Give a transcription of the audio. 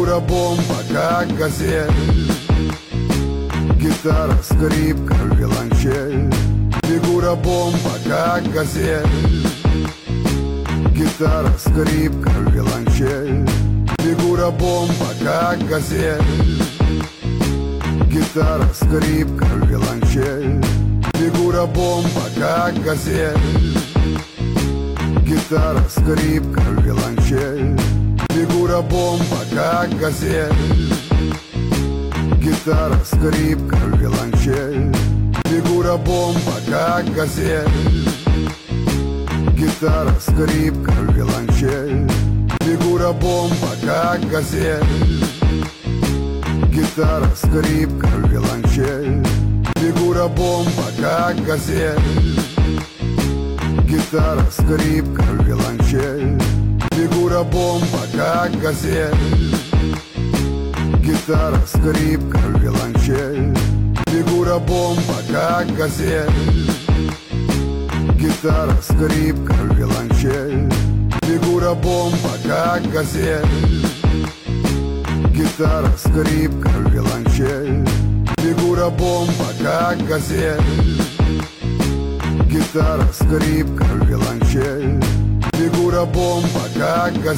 Фигура бомба, как газель. Гитара, скрипка, виолончель. Фигура бомба, как газель. Гитара, скрипка, виолончель. Фигура бомба, как газель. Гитара, скрипка, виолончель. Фигура бомба, как газель. Гитара, скрипка, виолончель. Фигура бомба, как газель. Гитара, скрипка, виолончель. Фигура бомба, как газель. Гитара, скрипка, виолончель. Фигура бомба, как газель. Гитара, скрипка, виолончель. Фигура бомба, как газель. Гитара, скрипка, виолончель. Фигура бомба, как газель. Гитара, скрипка, виолончель. Фигура бомба, как газель. Гитара, скрипка, виолончель. Фигура бомба, как газель. Гитара, скрипка, виолончель. Фигура бомба, как газель. Гитара, скрипка, виолончель. Фигура бомба, как газель.